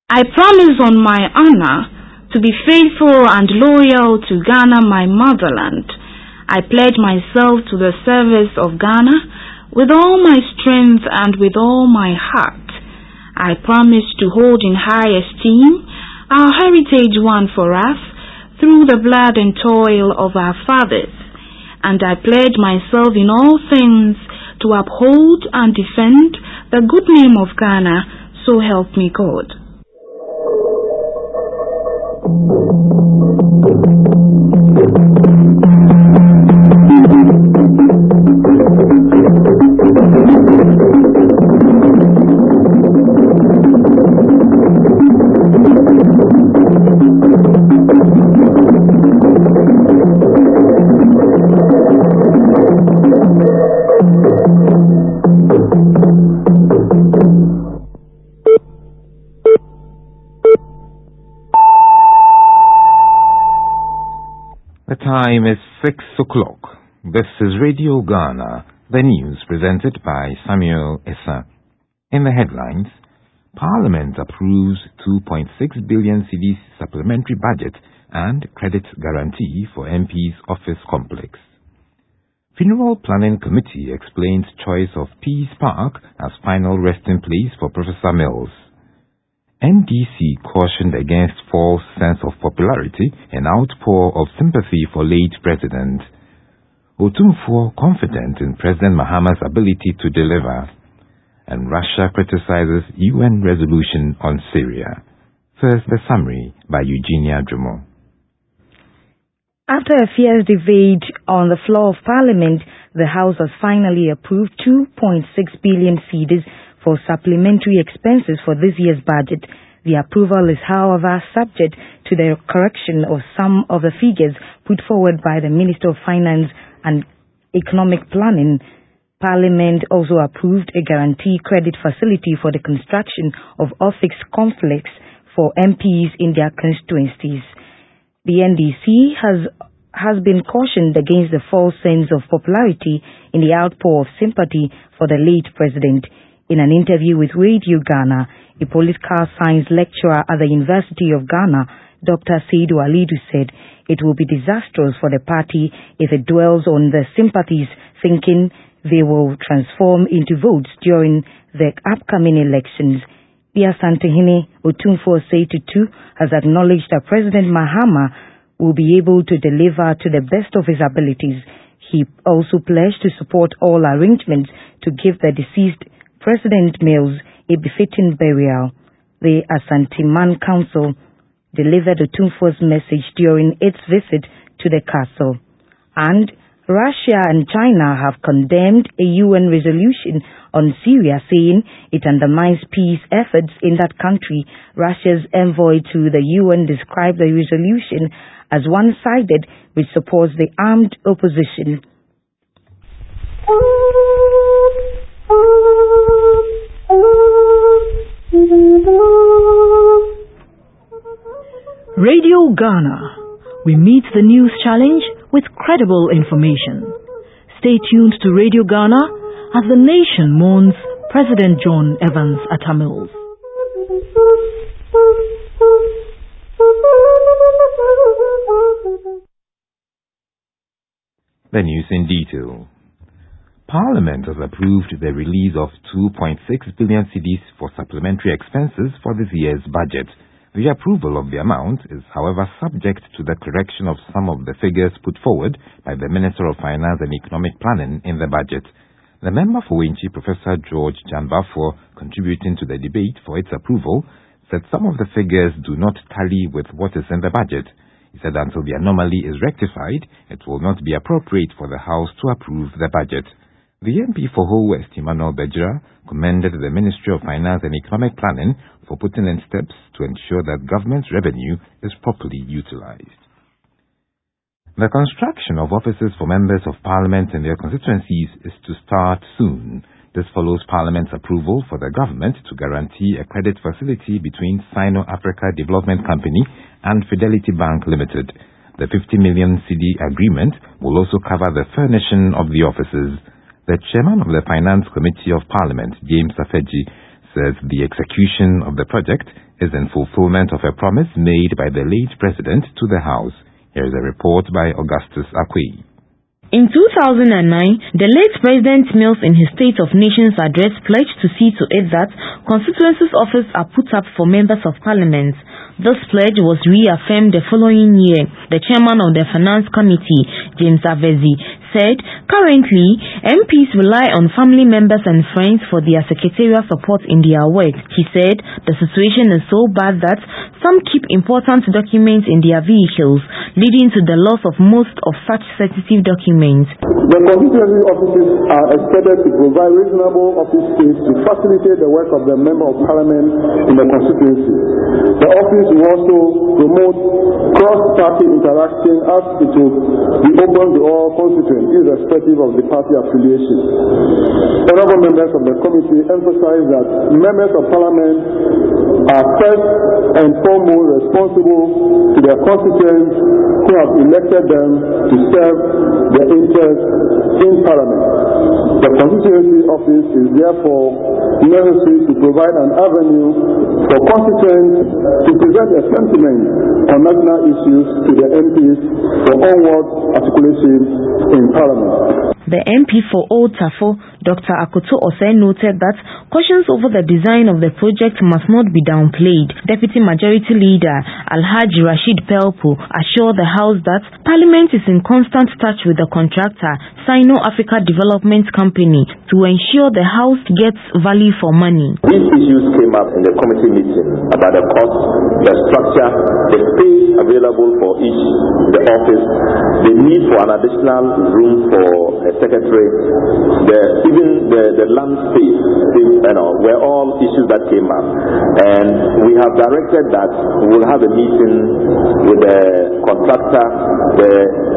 I promise on my honor to be faithful and loyal to Ghana, my motherland. I pledge myself to the service of Ghana with all my strength and with all my heart. I promise to hold in high esteem our heritage won for us through the blood and toil of our fathers, and I pledge myself in all things to uphold and defend the good name of Ghana, so help me God. The time is 6 o'clock. This is Radio Ghana, the news presented by Samuel Essa. In the headlines, Parliament approves 2.6 billion cedis supplementary budget and credit guarantee for MP's office complex. Funeral Planning Committee explains choice of Peace Park as final resting place for Professor Mills. NDC cautioned against false sense of popularity and outpour of sympathy for late President. Otumfuo confident in President Mahama's ability to deliver. And Russia criticizes UN resolution on Syria. First, the summary by Eugenia Drummond. After a fierce debate on the floor of Parliament, the House has finally approved 2.6 billion cedis for supplementary expenses for this year's budget. The approval is, however, subject to the correction of some of the figures put forward by the Minister of Finance and Economic Planning. Parliament also approved a guarantee credit facility for the construction of office complex for MPs in their constituencies. The NDC has been cautioned against the false sense of popularity in the outpour of sympathy for the late president. In an interview with Radio Ghana, a political science lecturer at the University of Ghana, Dr. Seidu Alidu said it will be disastrous for the party if it dwells on the sympathies, thinking they will transform into votes during the upcoming elections. Bia Santehene Otumfuo Seitu has acknowledged that President Mahama will be able to deliver to the best of his abilities. He also pledged to support all arrangements to give the deceased President Mills a befitting burial. The Asante-Man Council delivered Otumfuo's message during its visit to the castle. And Russia and China have condemned a UN resolution on Syria, saying it undermines peace efforts in that country. Russia's envoy to the UN described the resolution as one-sided, which supports the armed opposition. Radio Ghana. We meet the news challenge with credible information. Stay tuned to Radio Ghana as the nation mourns President John Evans Atta Mills. The news in detail. Parliament has approved the release of 2.6 billion cedis for supplementary expenses for this year's budget. The approval of the amount is, however, subject to the correction of some of the figures put forward by the Minister of Finance and Economic Planning in the budget. The member for Wenchi, Professor George Janbafo, contributing to the debate for its approval, said some of the figures do not tally with what is in the budget. He said until the anomaly is rectified, it will not be appropriate for the House to approve the budget. The MP for Ho West, Emmanuel Bejira, commended the Ministry of Finance and Economic Planning for putting in steps to ensure that government's revenue is properly utilized. The construction of offices for members of Parliament in their constituencies is to start soon. This follows Parliament's approval for the government to guarantee a credit facility between Sino-Africa Development Company and Fidelity Bank Limited. The 50 million cedi agreement will also cover the furnishing of the offices. The chairman of the Finance Committee of Parliament, James Afeji, says the execution of the project is in fulfillment of a promise made by the late president to the House. Here is a report by Augustus Akwi. In 2009, the late President Mills in his State of Nations address pledged to see to it that constituencies' offices are put up for members of parliament. This pledge was reaffirmed the following year. The chairman of the Finance Committee, James Avezi, said currently MPs rely on family members and friends for their secretarial support in their work. He said the situation is so bad that some keep important documents in their vehicles, leading to the loss of most of such sensitive documents. The constituency offices are expected to provide reasonable office space to facilitate the work of the Member of Parliament in the constituency. The office will also promote cross-party interaction as it will be open to all constituents, irrespective of the party affiliation. Honourable members of the committee emphasize that members of Parliament are first and foremost responsible to their constituents who have elected them to serve their interests in Parliament. The constituency office is therefore necessary to provide an avenue for constituents to present a sentiment on national issues to the MPs for onward articulation in Parliament. The MP for Old Tafo, Dr. Akoto Osei, noted that cautions over the design of the project must not be downplayed. Deputy Majority Leader Alhaji Rashid Pelpo assured the House that Parliament is in constant touch with the contractor, Sino Africa Development Company, to ensure the House gets value for money. These issues came up in the committee meeting about the cost, the structure, the space available for each the office, the need for an additional room for a secretary, even the land space, were all issues that came up. And we have directed that we will have a meeting with the contractor, the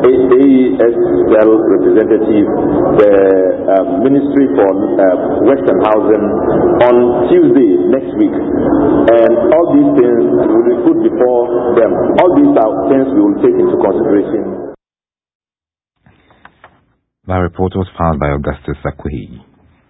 AESL representative, the Ministry for Western Housing on Tuesday next week. And all these things will be put before them. All these are things we will take into consideration. The report was filed by Augustus Akwi.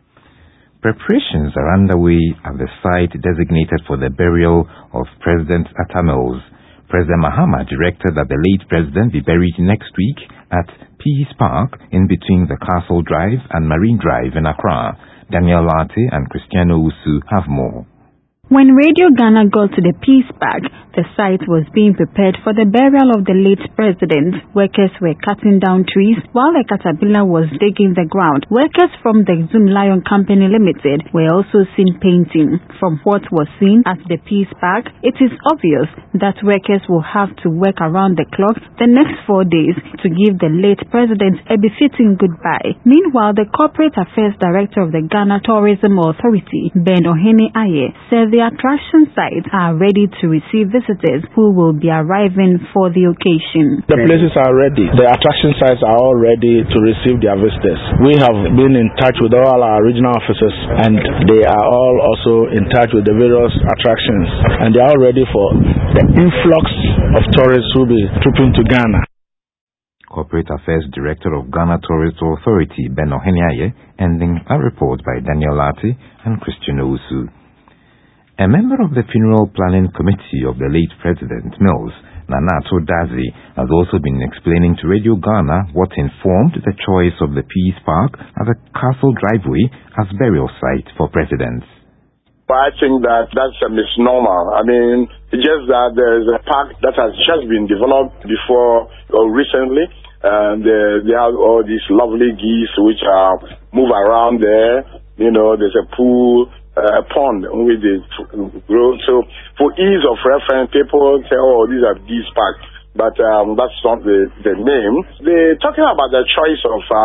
Preparations are underway at the site designated for the burial of President Atta Mills. President Mahama directed that the late president be buried next week at Peace Park in between the Castle Drive and Marine Drive in Accra. Daniel Late and Cristiano Usu have more. When Radio Ghana got to the Peace Park, the site was being prepared for the burial of the late president. Workers were cutting down trees while a caterpillar was digging the ground. Workers from the Zoom Lion Company Limited were also seen painting. From what was seen at the Peace Park, it is obvious that workers will have to work around the clock the next 4 days to give the late president a befitting goodbye. Meanwhile, the Corporate Affairs Director of the Ghana Tourism Authority, Ben Ohene Aye, said the attraction sites are ready to receive visitors who will be arriving for the occasion. The places are ready. The attraction sites are all ready to receive their visitors. We have been in touch with all our regional officers and they are all also in touch with the various attractions and they are all ready for the influx of tourists who will be trooping to Ghana. Corporate Affairs Director of Ghana Tourism Authority, Ben Ohene Aye, ending a report by Daniel Late and Christian Owusu. A member of the Funeral Planning Committee of the late President Mills, Nanato Dazi, has also been explaining to Radio Ghana what informed the choice of the Peace Park as a castle driveway as burial site for presidents. I think that's a misnomer. I mean, it's just that there's a park that has just been developed before or recently. And they have all these lovely geese which move around there. You know, there's a pool, a pond with the grow. So for ease of reference, people say, oh, these are geese parks. But that's not the name. They're talking about the choice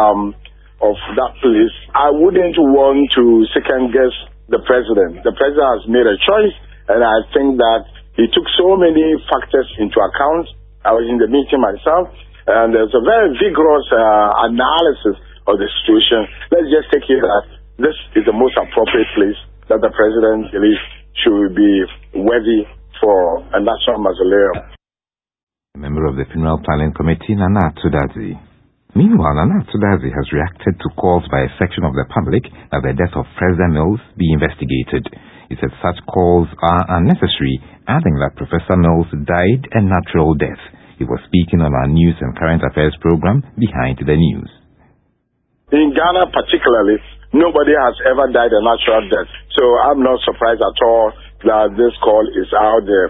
of that place. I wouldn't want to second guess the president. The president has made a choice, and I think that he took so many factors into account. I was in the meeting myself, and there's a very vigorous analysis of the situation. Let's just take it that this is the most appropriate place that the president believes should be worthy for a national mausoleum. A member of the Funeral Planning Committee, Nana Tudazi. Meanwhile, Nana Tudazi has reacted to calls by a section of the public that the death of President Mills be investigated. He said such calls are unnecessary, adding that Professor Mills died a natural death. He was speaking on our news and current affairs program, Behind the News. In Ghana particularly, nobody has ever died a natural death. So I'm not surprised at all that this call is out there.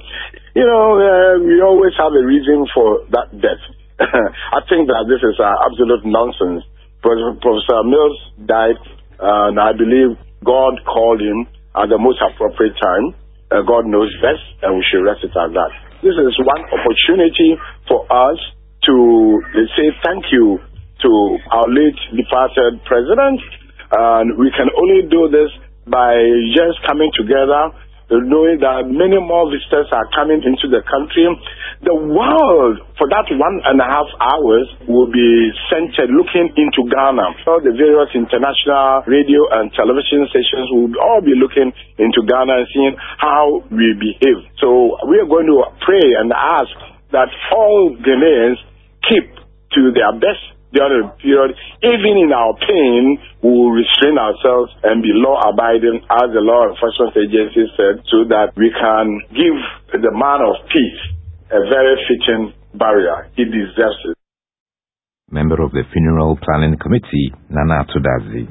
We always have a reason for that death. I think that this is absolute nonsense. Professor Mills died, and I believe God called him at the most appropriate time. God knows best, and we should rest it at that. This is one opportunity for us to say thank you to our late departed president, and we can only do this by just coming together, knowing that many more visitors are coming into the country. The world, for that 1.5 hours, will be centered looking into Ghana. All the various international radio and television stations will all be looking into Ghana and seeing how we behave. So we are going to pray and ask that all Ghanaians keep to their best during the period. Even in our pain, we will restrain ourselves and be law-abiding, as the law enforcement agency said, so that we can give the man of peace a very fitting burial. He deserves it. Member of the Funeral Planning Committee, Nana Tudazi.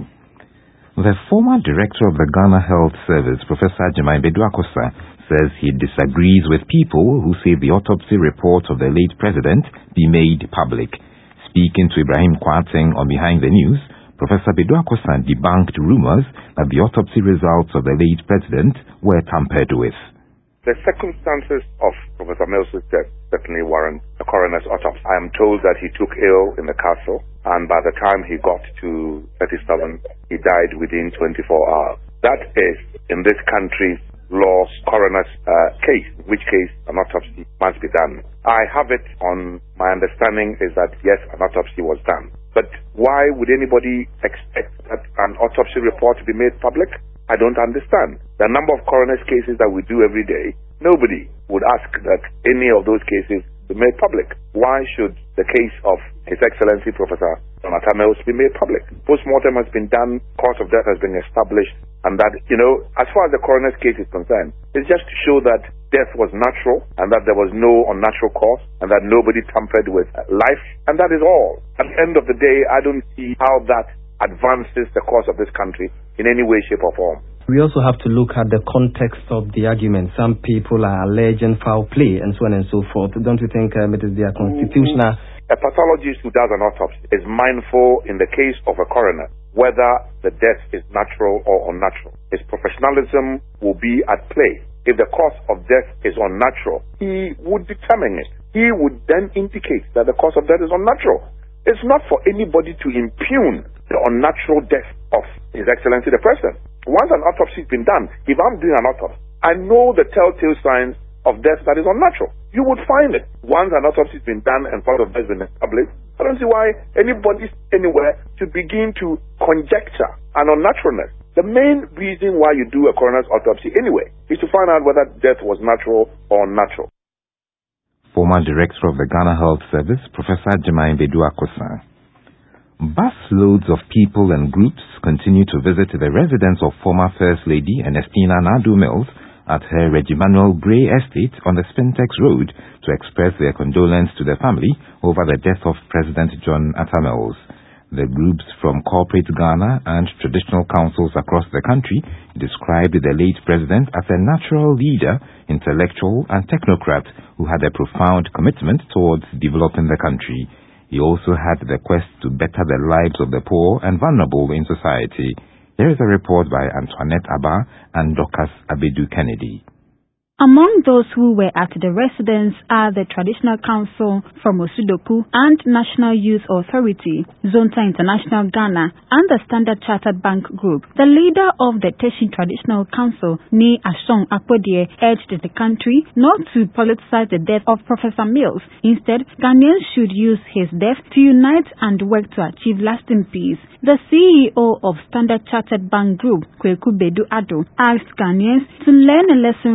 The former director of the Ghana Health Service, Professor Jemai Bedu-Akosa, says he disagrees with people who say the autopsy report of the late president be made public. Speaking to Ibrahim Kwarteng on Behind the News, Professor Bedu-Akosa debunked rumors that the autopsy results of the late president were tampered with. The circumstances of Professor Mills' death certainly warrant a coroner's autopsy. I am told that he took ill in the castle, and by the time he got to 37, he died within 24 hours. That is, in this country's law's coroner's case, in which case an autopsy must be done. I have it on my understanding is that yes, an autopsy was done. But why would anybody expect that an autopsy report to be made public? I don't understand. The number of coroner's cases that we do every day, nobody would ask that any of those cases be made public. Why should the case of His Excellency Professor John Mills be made public? Postmortem has been done, cause of death has been established, and that, as far as the coroner's case is concerned, it's just to show that death was natural and that there was no unnatural cause and that nobody tampered with life, and that is all. At the end of the day, I don't see how that advances the cause of this country in any way, shape, or form. We also have to look at the context of the argument. Some people are alleging foul play and so on and so forth. Don't you think it is their constitutional? A pathologist who does an autopsy is mindful in the case of a coroner whether the death is natural or unnatural. His professionalism will be at play. If the cause of death is unnatural, he would determine it. He would then indicate that the cause of death is unnatural. It's not for anybody to impugn the unnatural death of His Excellency the President. Once an autopsy has been done, if I'm doing an autopsy, I know the telltale signs of death that is unnatural. You would find it. Once an autopsy has been done and cause of death has been established, I don't see why anybody anywhere should begin to conjecture an unnaturalness. The main reason why you do a coroner's autopsy anyway is to find out whether death was natural or unnatural. Former Director of the Ghana Health Service, Professor Jemai Bedu-Akosa. Busloads of people and groups continue to visit the residence of former First Lady Ernestina Nadu Mills at her Regimanuel Gray estate on the Spintex Road to express their condolence to the family over the death of President John Atta Mills. The groups from corporate Ghana and traditional councils across the country described the late president as a natural leader, intellectual and technocrat who had a profound commitment towards developing the country. He also had the quest to better the lives of the poor and vulnerable in society. Here is a report by Antoinette Abba and Dorcas Abedu Kennedy. Among those who were at the residence are the Traditional Council from Osudoku and National Youth Authority, Zonta International Ghana, and the Standard Chartered Bank Group. The leader of the Teshin Traditional Council, Ni Ashong Akwodie, urged the country not to politicize the death of Professor Mills. Instead, Ghanaians should use his death to unite and work to achieve lasting peace. The CEO of Standard Chartered Bank Group, Kweku Bedu Ado, asked Ghanaians to learn a lesson from the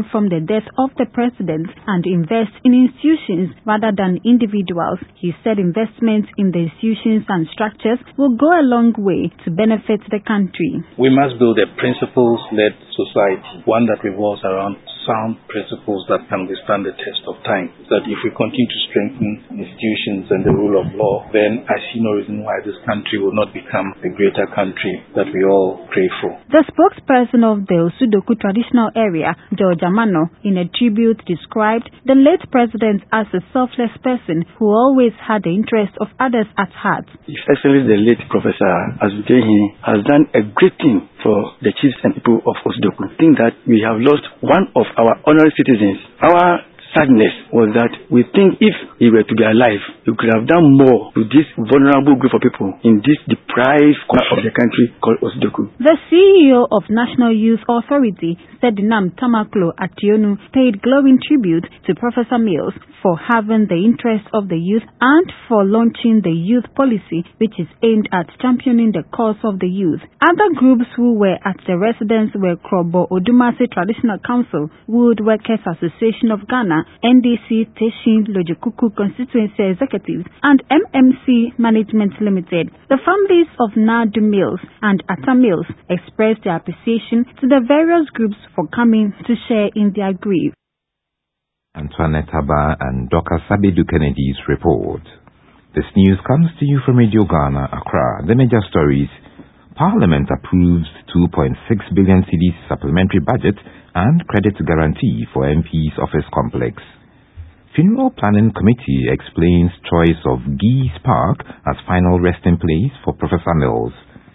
death of the president and invest in institutions rather than individuals. He said investments in the institutions and structures will go a long way to benefit the country. We must build a principles-led society, one that revolves around sound principles that can withstand the test of time. That if we continue to strengthen institutions and the rule of law, then I see no reason why this country will not become a greater country that we all crave for. The spokesperson of the Osudoku traditional area, George Amano, in a tribute described the late president as a selfless person who always had the interest of others at heart. His Excellency the late Professor Azukehi has done a great thing for the chiefs and people of Osudoku. I think that we have lost one of our honorary citizens. Our sadness was that we think if he were to be alive, he could have done more to this vulnerable group of people in this deprived corner of the country called Osudoku. The CEO of National Youth Authority, Sedinam Tamaklo Ationu, paid glowing tribute to Professor Mills for having the interest of the youth and for launching the youth policy, which is aimed at championing the cause of the youth. Other groups who were at the residence were Krobo Odumase Traditional Council, Woodworkers Association of Ghana, NDC Teshin Lojikuku Constituency Executives, and MMC Management Limited. The families of Nadu Mills and Atta Mills expressed their appreciation to the various groups for coming to share in their grief. Antoinette Haba and Dr. Sabidu Kennedy's report. This news comes to you from Radio Ghana, Accra. The major stories. Parliament approves 2.6 billion cedis supplementary budget and credit guarantee for MP's office complex. Funeral Planning Committee explains choice of Geese Park as final resting place for Professor Mills.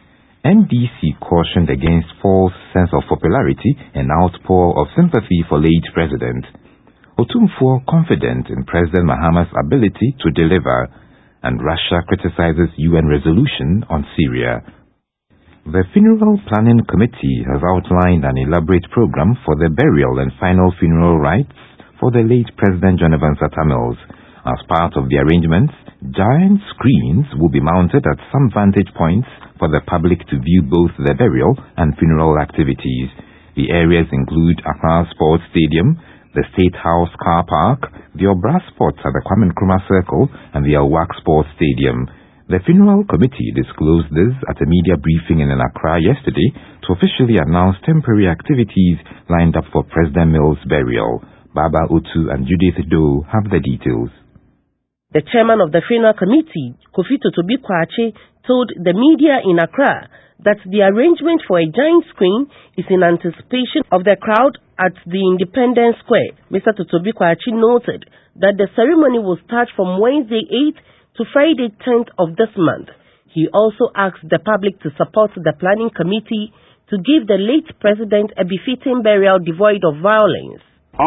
NDC cautioned against false sense of popularity and outpour of sympathy for late president. Otumfuo confident in President Mahama's ability to deliver, and Russia criticizes UN resolution on Syria. The Funeral Planning Committee has outlined an elaborate program for the burial and final funeral rites for the late President John Evans Atta Mills. As part of the arrangements, giant screens will be mounted at some vantage points for the public to view both the burial and funeral activities. The areas include Accra Sports Stadium, the State House Car Park, the Obra Sports at the Kwame Nkrumah Circle, and the Awak Sports Stadium. The Funeral Committee disclosed this at a media briefing in Accra yesterday to officially announce temporary activities lined up for President Mills' burial. Baba Otu and Judith Doe have the details. The chairman of the Funeral Committee, Kofi Totobi Kwache, told the media in Accra that the arrangement for a giant screen is in anticipation of the crowd at the Independence Square. Mr. Totobi Kwache noted that the ceremony will start from Wednesday 8th to Friday 10th of this month. He also asked the public to support the planning committee to give the late president a befitting burial devoid of violence.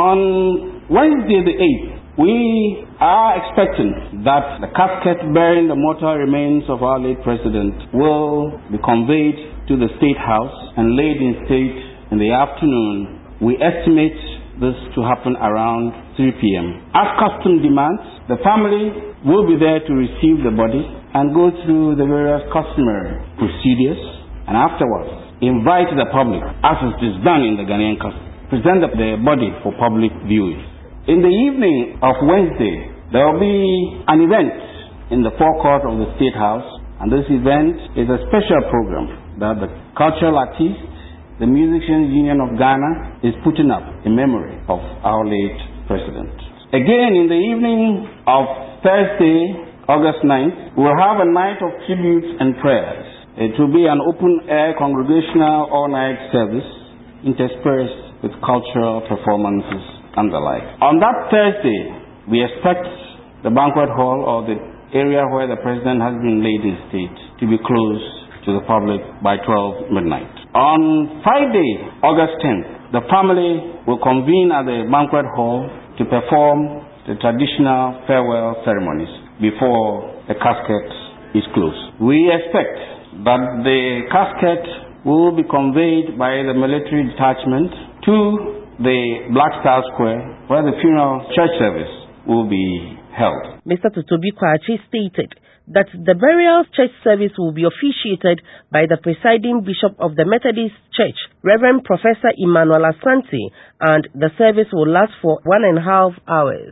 On Wednesday the 8th, we are expecting that the casket bearing the mortal remains of our late president will be conveyed to the State House and laid in state in the afternoon. We estimate this to happen around 3 p.m. As custom demands, the family will be there to receive the body and go through the various customary procedures, and afterwards invite the public, as it is done in the Ghanaian custom, present the body for public viewing. In the evening of Wednesday, there will be an event in the forecourt of the State House, and this event is a special program that the cultural artists, the Musicians Union of Ghana, is putting up in memory of our late president. Again, in the evening of Thursday, August 9th, we will have a night of tributes and prayers. It will be an open-air congregational all-night service interspersed with cultural performances and the like. On that Thursday, we expect the banquet hall or the area where the president has been laid in state to be closed to the public by 12 midnight. On Friday, August 10th, the family will convene at the banquet hall to perform the traditional farewell ceremonies before the casket is closed. We expect that the casket will be conveyed by the military detachment to the Black Star Square, where the funeral church service will be held. Mr. Totobi Kwache stated that the burial church service will be officiated by the presiding bishop of the Methodist Church, Reverend Professor Emmanuel Asante, and the service will last for 1.5 hours.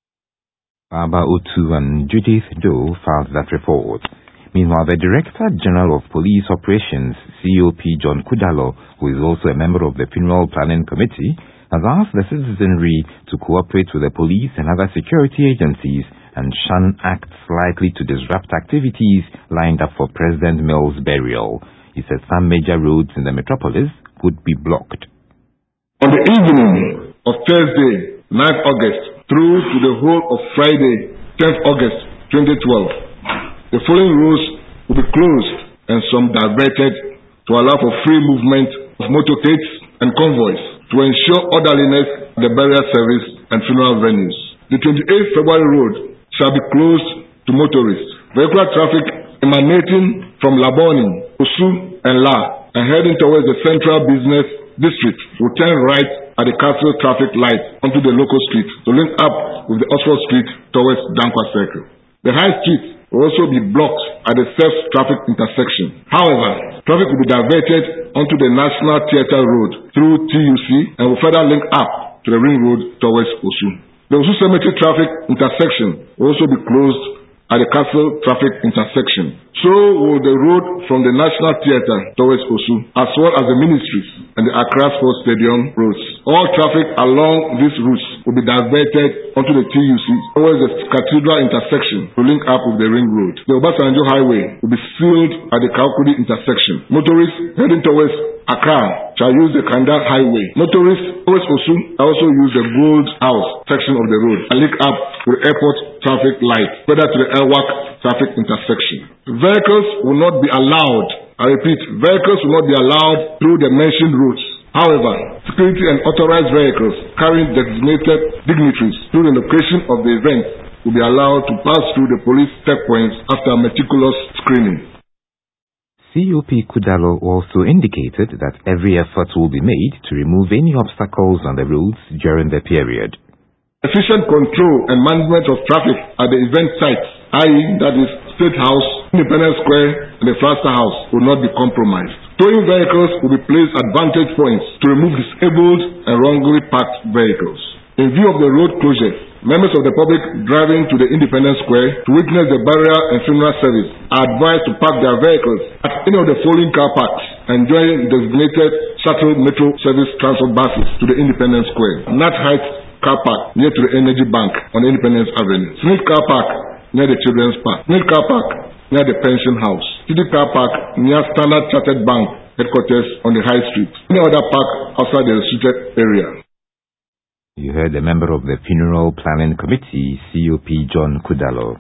Baba Otu and Judith Doe filed that report. Meanwhile, the Director General of Police Operations, COP John Kudalo, who is also a member of the Funeral Planning Committee, has asked the citizenry to cooperate with the police and other security agencies and shun acts likely to disrupt activities lined up for President Mills' burial. He said some major roads in the metropolis would be blocked. On the evening of Thursday, 9th August, through to the whole of Friday, 10th August 2012, the following roads will be closed and some diverted to allow for free movement of motorcades and convoys to ensure orderliness at the burial service and funeral venues. The 28th February road shall be closed to motorists. Vehicular traffic emanating from Laboni, Osu, and La and heading towards the central business district will turn right at the Castle traffic light onto the local street to link up with the Oxford Street towards Dankwa Circle. The High Street will also be blocked at the self-traffic intersection. However, traffic will be diverted onto the National Theatre Road through TUC and will further link up to the Ring Road towards Osu. The Osu Cemetery traffic intersection will also be closed at the Castle traffic intersection. So will the road from the National Theatre towards Osu, as well as the ministries and the Accra Sports Stadium roads. All traffic along these routes will be diverted onto the TUC towards the Cathedral intersection to link up with the Ring Road. The Obasanjo Highway will be sealed at the Kaukudi intersection. Motorists heading towards Accra shall use the Kanda Highway. Motorists towards Osu also use the Gold House section of the road and link up with the airport traffic light, further to the Elwak traffic intersection. Vehicles will not be allowed, I repeat, vehicles will not be allowed through the mentioned routes. However, security and authorized vehicles carrying designated dignitaries through the location of the event will be allowed to pass through the police checkpoints after meticulous screening. COP Kudalo also indicated that every effort will be made to remove any obstacles on the roads during the period. Efficient control and management of traffic at the event sites, i.e. that is State House, Independence Square and the Flaster House, will not be compromised. Towing vehicles will be placed at vantage points to remove disabled and wrongly parked vehicles. In view of the road closure, members of the public driving to the Independence Square to witness the burial and funeral service are advised to park their vehicles at any of the following car parks and join designated shuttle metro service transport buses to the Independence Square. Nat Heights Car Park near to the Energy Bank on Independence Avenue. Smith Car Park near the Children's Park. Smith Car Park near the Pension House. City Car Park near Standard Chartered Bank headquarters on the High Street. Any other park outside the restricted area. You heard a member of the Funeral Planning Committee, COP John Kudalo.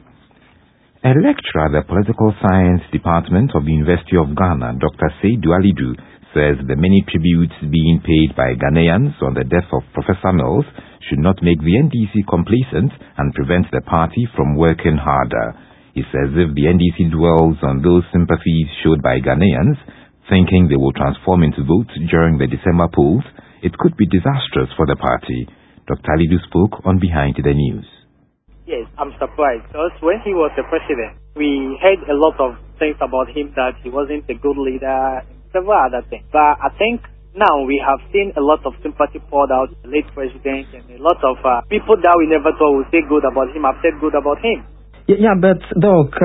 A lecturer at the Political Science Department of the University of Ghana, Dr. Seydou Alidou, says the many tributes being paid by Ghanaians on the death of Professor Mills should not make the NDC complacent and prevent the party from working harder. He says if the NDC dwells on those sympathies showed by Ghanaians, thinking they will transform into votes during the December polls, it could be disastrous for the party. Dr. Alidou spoke on Behind the News. Yes, I'm surprised because when he was the president, we heard a lot of things about him that he wasn't a good leader and several other things. But I think now we have seen a lot of sympathy poured out to the late president and a lot of people that we never thought would say good about him have said good about him. Yeah, but Doc,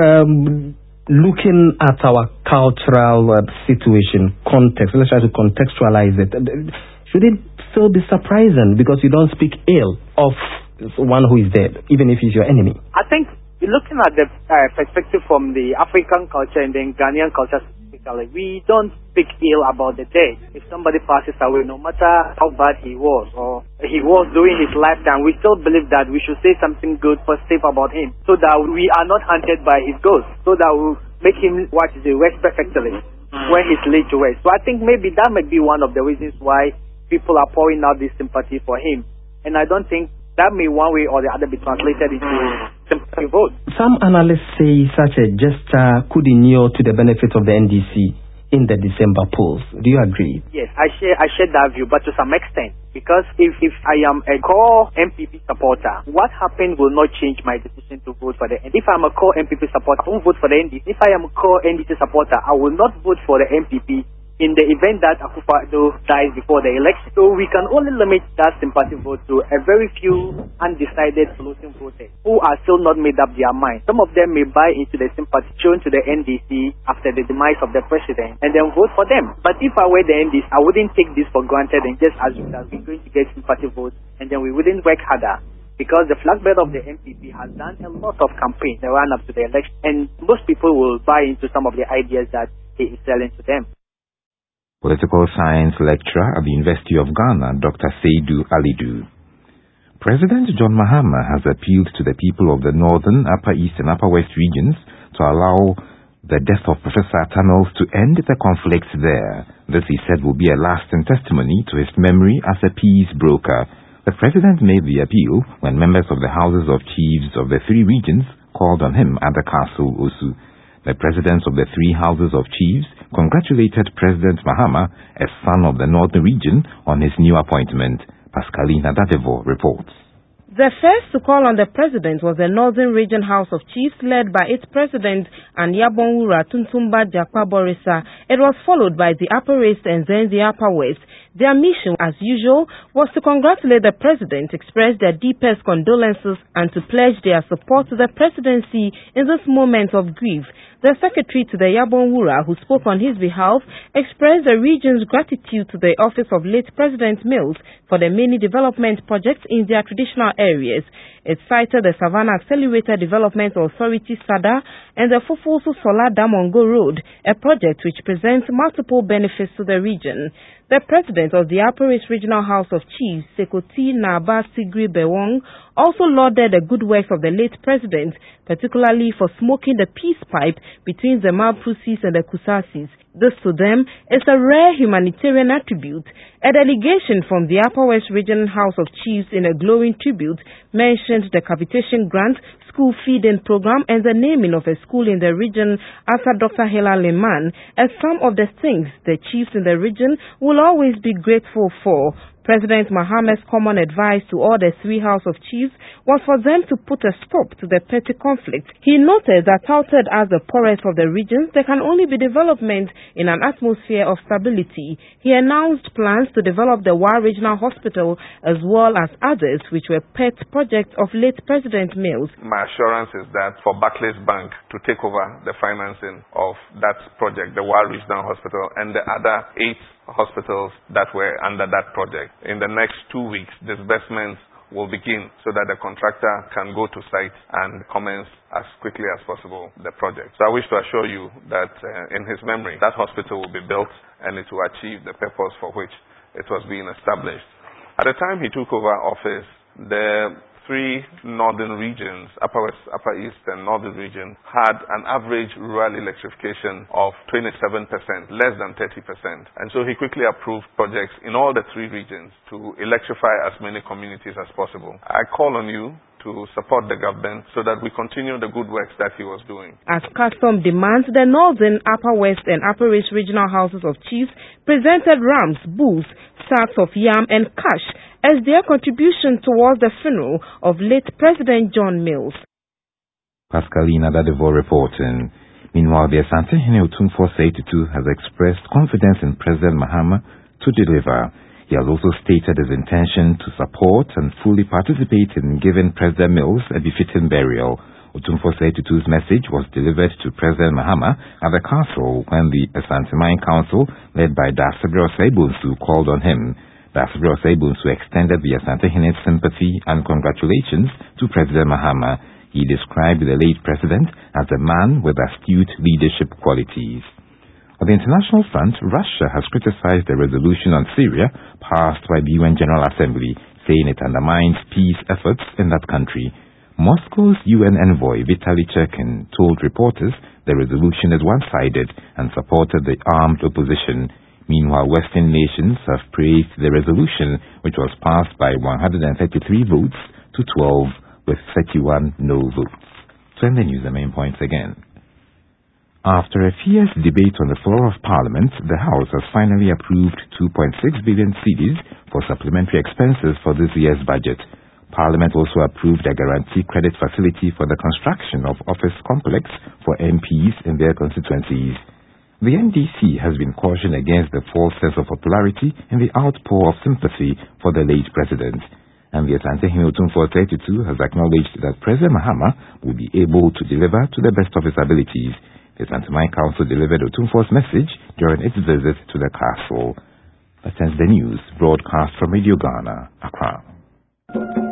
looking at our cultural situation, context, let's try to contextualize it. Should it still be surprising because you don't speak ill of one who is dead, even if he's your enemy? I think looking at the perspective from the African culture and the Ghanaian culture specifically, we don't speak ill about the dead. If somebody passes away, no matter how bad he was or he was during his lifetime, we still believe that we should say something good, positive about him so that we are not haunted by his ghost, so that we make him watch the rest perfectly when he's laid to rest. So I think maybe that might be one of the reasons why people are pouring out this sympathy for him. And I don't think that may one way or the other be translated into sympathy vote. Some analysts say such a gesture could inure to the benefit of the NDC in the December polls. Do you agree? Yes, I share that view, but to some extent. Because if I am a core MPP supporter, what happened will not change my decision to vote for the NDC. If I'm a core MPP supporter, I won't vote for the NDC. If I am a core NDC supporter, I will not vote for the MPP in the event that Akufo-Addo dies before the election. So we can only limit that sympathy vote to a very few undecided floating voters who are still not made up their mind. Some of them may buy into the sympathy shown to the NDC after the demise of the president and then vote for them. But if I were the NDC, I wouldn't take this for granted and just assume that we're going to get sympathy votes and then we wouldn't work harder. Because the flatbed of the MPP has done a lot of campaign the run up to the election, and most people will buy into some of the ideas that he is selling to them. Political Science Lecturer at the University of Ghana, Dr. Seydou Alidu. President John Mahama has appealed to the people of the Northern, Upper East and Upper West regions to allow the death of Professor Atta Mills to end the conflict there. This, he said, will be a lasting testimony to his memory as a peace broker. The president made the appeal when members of the Houses of Chiefs of the three regions called on him at the Castle Osu. The presidents of the three Houses of Chiefs congratulated President Mahama, a son of the Northern region, on his new appointment. Pascaline Adadevo reports. The first to call on the president was the Northern Region House of Chiefs led by its president Anyabonwura Tuntumba Jakpa Borisa. It was followed by the Upper East and then the Upper West. Their mission, as usual, was to congratulate the president, express their deepest condolences, and to pledge their support to the presidency in this moment of grief. The secretary to the Yabonwura, who spoke on his behalf, expressed the region's gratitude to the office of late President Mills for the many development projects in their traditional areas. It cited the Savannah Accelerated Development Authority (SADA) and the Fufusu Solar Damongo Road, a project which presents multiple benefits to the region. The president of the Upper East Regional House of Chiefs, Sekoti Naba Sigri Bewong, also lauded the good works of the late president, particularly for smoking the peace pipe between the Mapusis and the Kusasis. This to them is a rare humanitarian attribute. A delegation from the Upper West Regional House of Chiefs in a glowing tribute mentioned the capitation grant, school feeding program and the naming of a school in the region after Dr. Hela Leman as some of the things the chiefs in the region will always be grateful for. President Mahama's common advice to all the three House of Chiefs was for them to put a stop to the petty conflict. He noted that touted as the poorest of the regions, there can only be development in an atmosphere of stability. He announced plans to develop the Wa Regional Hospital as well as others which were pet projects of late President Mills. My assurance is that for Barclays Bank to take over the financing of that project, the Wa Regional Hospital, and the other 8 hospitals that were under that project. In the next 2 weeks, disbursements will begin so that the contractor can go to site and commence as quickly as possible the project. So I wish to assure you that in his memory, that hospital will be built and it will achieve the purpose for which it was being established. At the time he took over office, the three northern regions, Upper West, Upper East and Northern region, had an average rural electrification of 27%, less than 30%. And so he quickly approved projects in all the three regions to electrify as many communities as possible. I call on you to support the government so that we continue the good works that he was doing. As custom demands, the Northern, Upper West and Upper East Regional Houses of Chiefs presented rams, bulls, sacks of yam and cash as their contribution towards the funeral of late President John Mills. Pascaline Adadevo reporting. Meanwhile, the Asante-Hene Otumfuo Sey-Tutu has expressed confidence in President Mahama to deliver. He has also stated his intention to support and fully participate in giving President Mills a befitting burial. Otumfuo Sey-Tutu's message was delivered to President Mahama at the castle when the Asante Mine Council, led by Dasibri Osei-Bonsu, called on him. Dasibri Osei-Bonsu extended the Asante-Hene's sympathy and congratulations to President Mahama. He described the late president as a man with astute leadership qualities. On the international front, Russia has criticized the resolution on Syria passed by the UN General Assembly, saying it undermines peace efforts in that country. Moscow's UN envoy Vitaly Cherkin told reporters the resolution is one-sided and supported the armed opposition. Meanwhile, Western nations have praised the resolution, which was passed by 133 votes to 12 with 31 no votes. So in the news, the main points again. After a fierce debate on the floor of Parliament, the House has finally approved 2.6 billion cedis for supplementary expenses for this year's budget. Parliament also approved a guarantee credit facility for the construction of office complex for MPs in their constituencies. The NDC has been cautioned against the false sense of popularity and the outpour of sympathy for the late president. And the Asante-Hene Otumfuo 32 has acknowledged that President Mahama will be able to deliver to the best of his abilities. The Santomai Council delivered Otumfuo's message during its visit to the castle. That ends the news broadcast from Radio Ghana, Accra.